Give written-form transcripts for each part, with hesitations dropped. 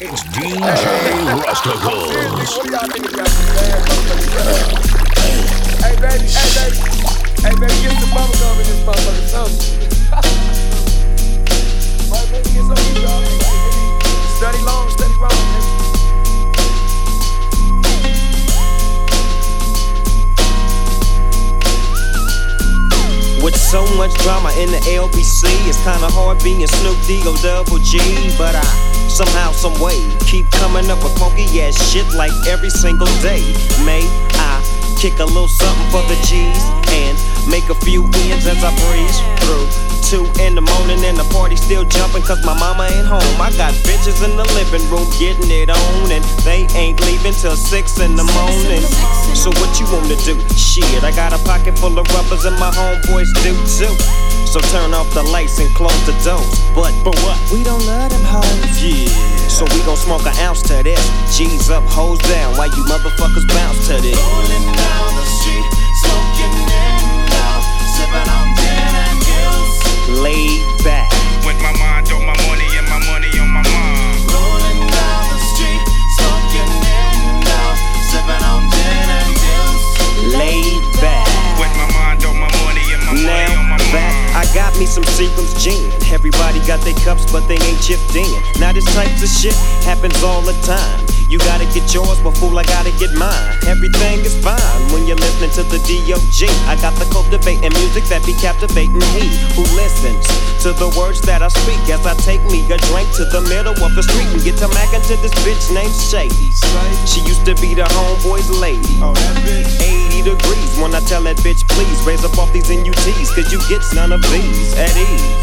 It's DJ Rustical. What do y'all niggas got to Hey baby, get some bubble gum in this motherfucker, something. Right, baby, get some of y'all. Study long, study wrong, baby. With so much drama in the LBC, it's kinda hard being Snoop D-O Double G. But I somehow, someway keep coming up with funky ass shit like every single day. May I kick a little something for the G's and make a few ends as I breeze through 2 in the morning and the party still jumping cause my mama ain't home. I got bitches in the living room getting it on and they ain't leaving till 6 in the morning. So what you wanna do? Shit, I got a pocket full of rubbers and my homeboys do too. So turn off the lights and close the doors. But what? We don't love them hoes. Yeah. So we gon' smoke an ounce to this. G's up, hoes down, while you motherfuckers bounce to this. Rolling down the street, smoking in out, sipping on gin and gills. Laid back. With my mind on my money and my money on my mind. Rolling down the street, smoking in out, sipping on gin and gills. Laid back. With my mind on my money and my money on my back. mind. I got me some Seagram's gin. Everybody got their cups, but they ain't chipped in. Now this types of shit happens all the time. You gotta get yours, but fool, I gotta get mine. Everything is fine when you're listening to the D.O.G. I got the cultivating music that be captivating he who listens to the words that I speak as I take me a drink to the middle of the street and get to mackin' to this bitch named Shady. She used to be the homeboy's lady. 80 degrees when I tell that bitch, please raise up off these NUTs, cause you get none of these at ease.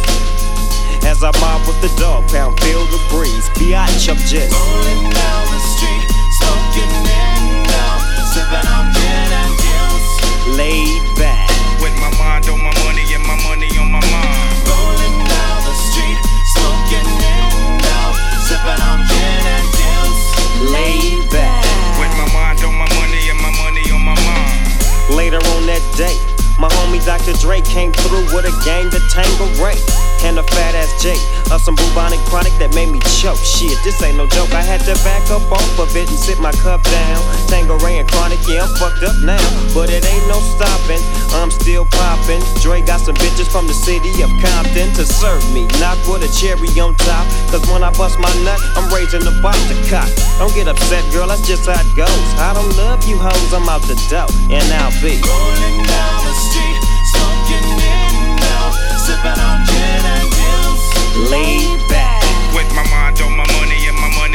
As I mob with the dog pound, feel the breeze. Biatch, I'm just rolling down the street, smoking in out, sipping on gin and gills. Laid back. With my mind on my money and my money on my mind. Rolling down the street, smoking in out, sipping on gin and gills. Laid back. With my mind on my money and my money on my mind. Later on that day, my homie Dr. Dre came through with a gang to Tangeray and a fat ass J of some bubonic chronic that made me choke. Shit, this ain't no joke. I had to back up off of it and sit my cup down. Tangeray and chronic, yeah, I'm fucked up now, but it ain't no stopping. I'm still popping. Dre got some bitches from the city of Compton to serve me, not with a cherry on top. Cause when I bust my nut, I'm raising the bar to cock. Don't get upset, girl, that's just how it goes. I don't love you hoes, I'm out the dough, and I'll be rolling down the street, smoking in out, sipping on gin and gills. laid back. With my mind on my money and my money